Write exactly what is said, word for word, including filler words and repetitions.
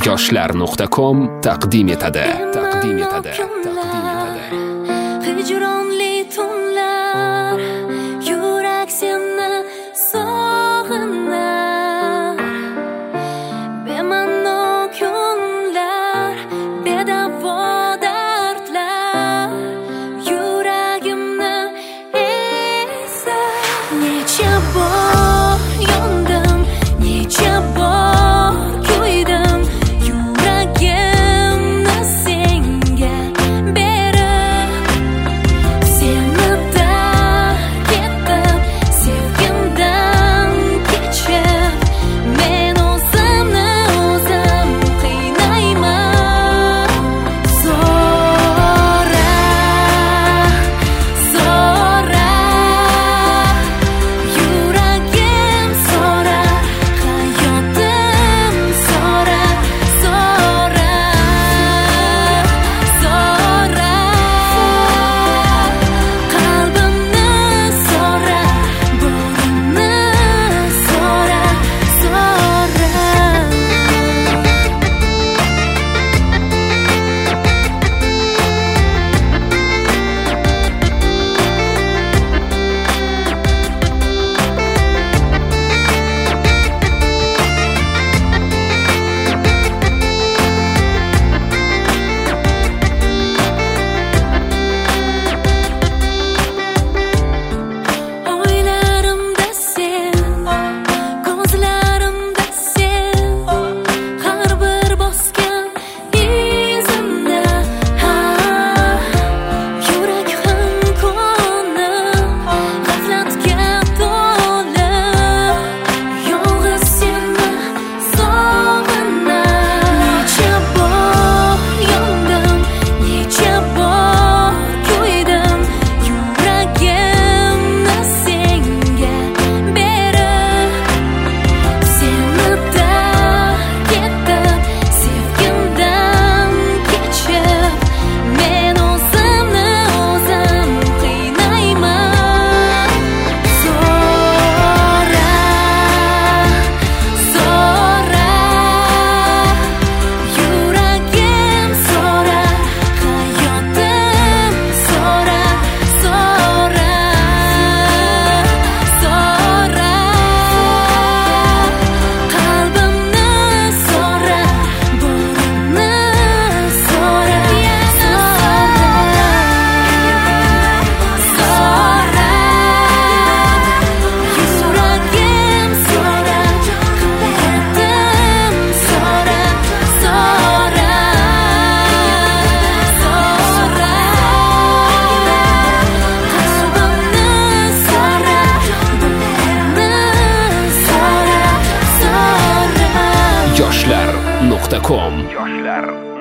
yoshlar nuqta com taqdim etadi. Taqdim etadi. Taqdim etadi. Hijronli tunlar, yurak seni sog'inar. Bema'no kunlar, bedavo dardlar, yuragimni esa. Necha bor yondim, necha bor kuydim, yuragimni senga berib. Seni tark etib, sevgimdan kechib, men o'zimni o'zim qiynayman. Zo'ra, zo'ra, yuragim zo'ra, hayotim zo'ra, zo'ra, zo'ra, qalbimni zo'ra, bo'ynimni zo'ra, zo'ra. O'ylarimda sen, ko'zlarimda sen, har bir bosgan izimda, ha, yurak ham ko'nib, g'aflatga to'lib, yolg'iz seni sog'inar. Necha bor yondim, necha bor kuydim, yuragimni senga berib. Seni tark etib, sevgimdan kechib, men o'zimni o'zim qiynayman. Zo'ra, zo'ra, yuragim zo'ra, hayotim zo'ra, zo'ra, zo'ra, qalbimni zo'ra, bo'ynimni zo'ra, zo'ra, yuragim zo'ra, hayotim zo'ra, zo'ra, zo'ra, qalbimni zo'ra, bo'ynimni zo'ra, zo'ra. yoshlar nuqta com yoshlar